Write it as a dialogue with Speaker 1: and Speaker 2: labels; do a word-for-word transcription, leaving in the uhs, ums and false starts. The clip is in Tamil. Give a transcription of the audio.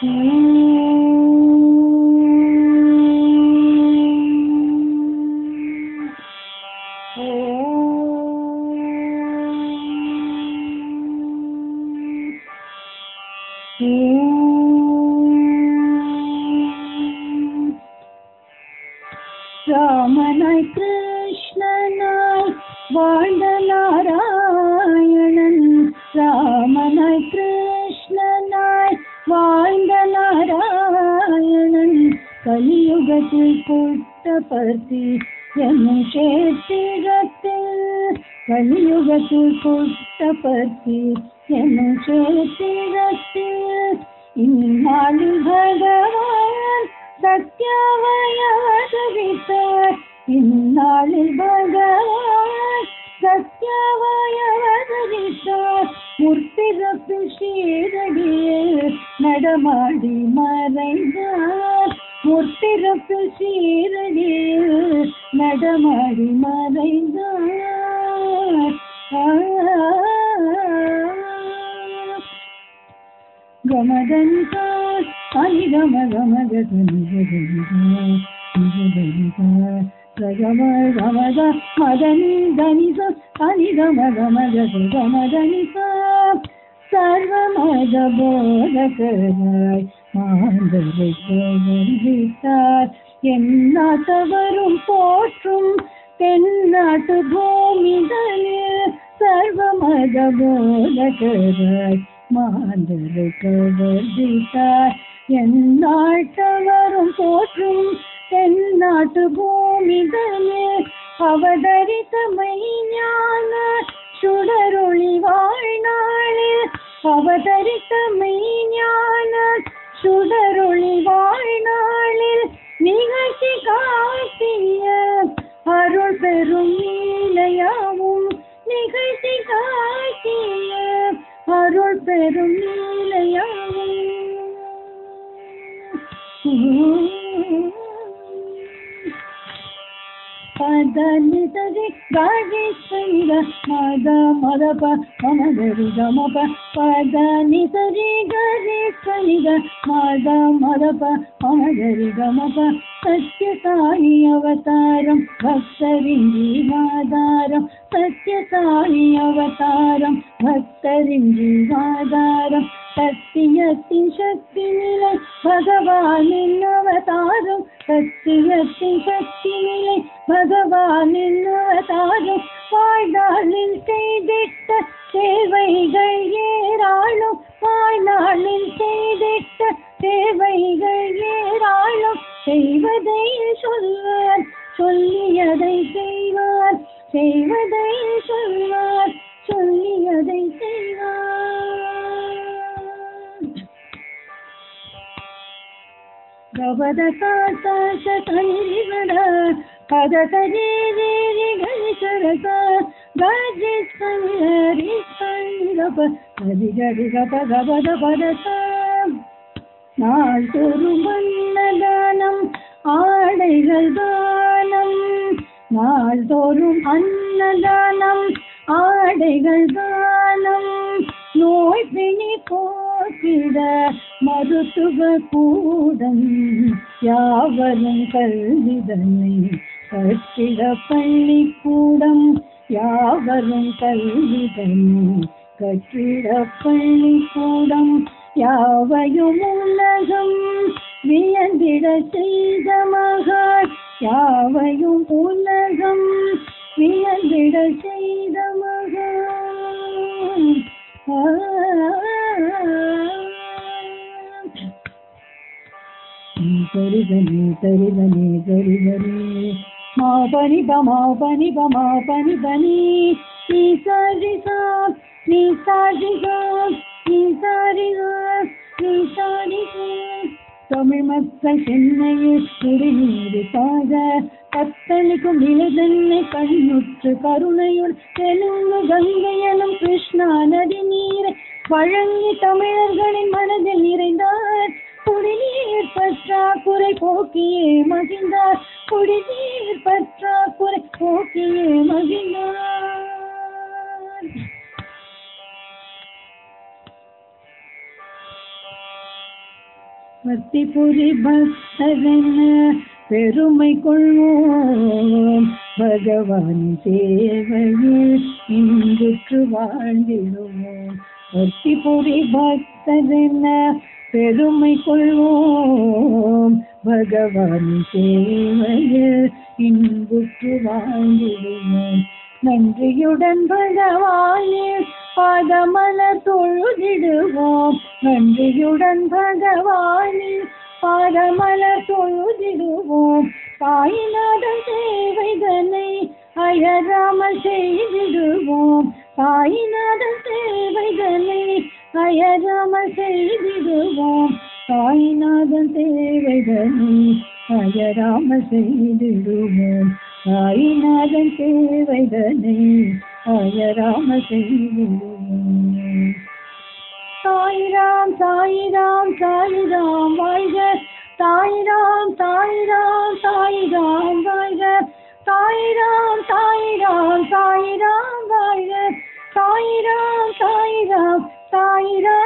Speaker 1: ராமனாய் கிருஷ்ணனாய் வாழ்ந்த நாராயணன், ராமனாய் கிருஷ்ணனாய் வாழ்ந்த நாராயணன், கலியுகத்தில் புட்டபர்த்தி என்னும் சேத்திரத்தில், கலியுகத்தில் புட்டபர்த்தி என்னும் சேத்திரத்தில், இந்நாளில் பகவான் சத்யவயவதரித்தார், இந்நாளில் பகவான் சத்யவயவதரித்தார், முற்பிறப்பில் ஷீரடியில் நடமாடி மறைந்தார், முற்பிறப்பில் ஷீரடியில் நடமாடி மறைந்தார். கமதனிதா அனி கம கமத கம கமத மதனி தனித அனி கம கமத கமதனித, சர்வமத போதகராய் மாந்தருக்கு வருவித்தார், எந்நாட்டவரும் போற்றும் தென்னாட்டு பூமிதனில், சர்வமத போதகராய் மாந்தருக்கு வருவித்தார், எந்நாட்டவரும் போற்றும் தென்னாட்டு பூமிதனில், அவதரித்த மெய்ஞான சுடரொளி வாழ்நாளில், அவதரித்த மெய்ஞான சுடரொளி வாழ்நாளில், நிகழ்ச்சி காட்டிய அருள் பெரும் நீலையாவும், நிகழ்ச்சி காட்டிய அருள் பெரும் நீலையாவும். பதனி தரி காகி சைத மத மதப மமதரி கமப, பதனி தரி கரி சைத மத மதப மமதரி கமப, சத்யசாயி அவதாரம் பக்தரின் ஜீவாதாரம், சத்யசாயி அவதாரம் பக்தரின் ஜீவாதாரம், சத்தியத்தின் சக்தி நிலை பகவானின் அவதாரம், சத்தியத்தின் சக்தி நிலை பகவானின் அவதாரம், வாழ்நாளில் செய்திட்ட சேவைகள் ஏராளம், வாழ்நாளில் செய்திட்ட சேவைகள் ஏராளம், செய்வதை சொல்வார் சொல்லியதை செய்வார், செய்வதை சொல்வார் சொல்லியதை செய்வார். கவத காத்தாச கனிவர கதத ஜீவி கணிசரச கஜி சங்கரி சங்கப கதி கதி கப கபத பதச, நாள் தோறும் அன்னதானம் ஆடைகள் தானம், நாள் தோறும் அன்னதானம் ஆடைகள் தானம், நோய் பிணி போக்கிட மருத்துவ கூடம், யாவரும் கல்விதனை கட்டிட பள்ளிக்கூடம், யாவரும் கல்விதனை கட்டிட பள்ளிக்கூடம், யாவையும் உலகம் வியந்திட செய்த மகான், யாவையும் உலகம் வியந்திட செய்த மகான். தரிதனே தரிதனே தரிதனே மா பனி பமா பனி பமா பனி பனி, நீ சாரி சா நீ சாரி சா நீ சாரி சா நீ சாரி சா. தமிழ் மக்கள் சென்னையில் குடிநீருக்காக தத்தளிக்கும் நிலதன்னை கண்ணுற்று கருணையுடன் தெலுங்கு கங்கை எனும் கிருஷ்ணா நதி நீரை வழங்கி தமிழர்களின் மனதில் நிறைந்தார். குடிநீர் பற்றாக்குறை போக்கியே மகிழ்ந்தார், குடிநீர் பற்றாக்குறை போக்கியே மகிழ்ந்தார். பக்தி புரி பக்தரென பெருமை கொள்வோம் பகவான் சேவையில் இன்றுற்று வாழ்ந்திடுவோம். பக்தி புரி பக்தரென பெருமை கொள்வோம் பகவான் சேவையில் இன்புற்று வாழ்ந்திடுவோம். நன்றியுடன் பகவானில் பாதமலர் தொழுதிடுவோம். நன்றியுடன் பகவானில் பாதமலர் தொழுதிடுவோம். சாயிநாதன் சேவைதனை அயராமல் செய்திடுவோம். சாயிநாதன் சேவைதனை அயராமல் செய்திடுவோம். சாயிநாதன் சேவைதனை அயராமல் செய்திடுவோம். சாயிநாதன் சேவைதனை அயராமல் செய்திடுவோம். சாயிராம் சாயிராம் சாயிராம் வாழ்க. சாயிராம் சாயிராம் சாயிராம் வாழ்க. சாயிராம் சாயிராம் சாயிராம் வாழ்க. சாயிராம் சாயிராம் சாயிராம்